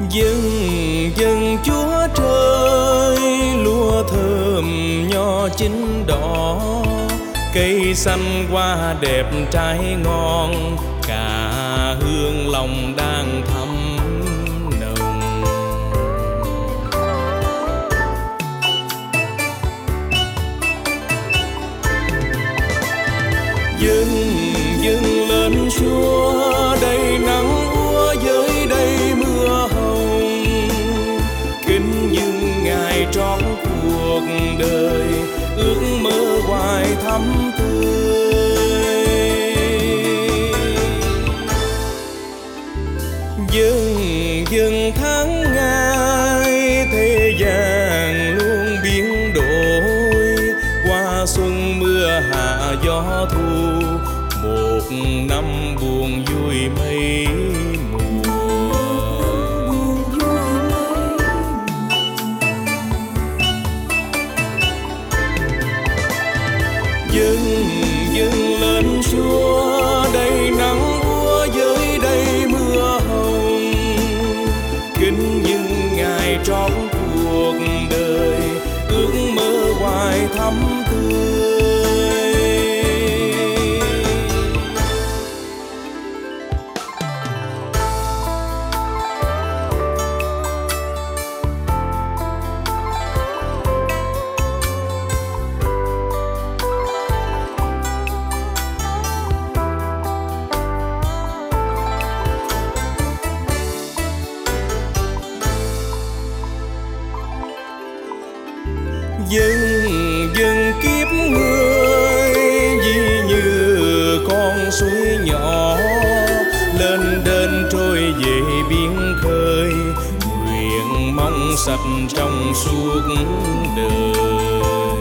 Dâng dâng Chúa trời, lúa thơm nho chín đỏ, cây xanh hoa đẹp trái ngon, cả hương lòng đang thắm nồng. Dâng dâng lên Chúa, đây nắng úa dưới đây mưa hồng, kính nhưng Ngài trót cuộc đời, ước mơ hoài thắm tươi. Dâng dâng tháng ngày, thế gian luôn biến đổi, qua xuân mưa hạ gió thu, một năm buồn vui mấy mùa. Dâng dâng lên Chúa, đây nắng úa dưới đây mưa hồng, kính nhưng Ngài trót cuộc đời, ước mơ hoài thắm tươi. Dâng dâng kiếp người, vì như con suối nhỏ, lên đên trôi về biển khơi, nguyện mong sạch trong suốt đời.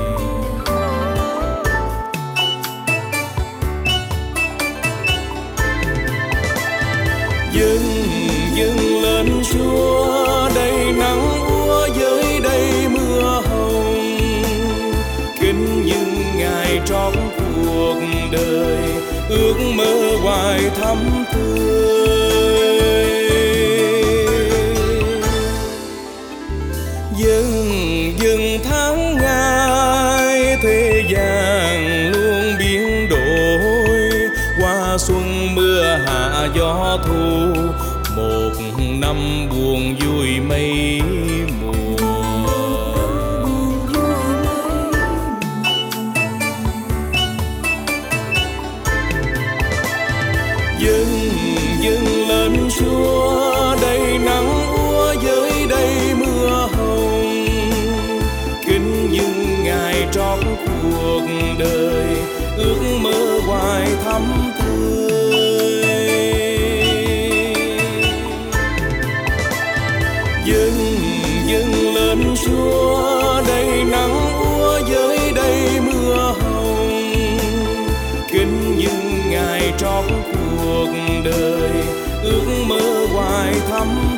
Dâng dâng lên Chúa, đây nắng úa dưới đây mưa hồng, kính nhưng Ngài trót cuộc đời, ước mơ hoài thắm tươi. Dâng dâng tháng ngày, thế gian luôn biến đổi, qua xuân mưa hạ gió thu, một năm buồn vui mấy mùa. Dâng dâng lên Chúa, đây nắng úa dưới đây mưa hồng, kính nhưng Ngài trót cuộc đời, ước mơ hoài thắm tươi. Dâng dâng lên Chúa, đây nắng úa dưới đây mưa hồng, kính nhưng Ngài trót cuộc đời, ước mơ hoài thắm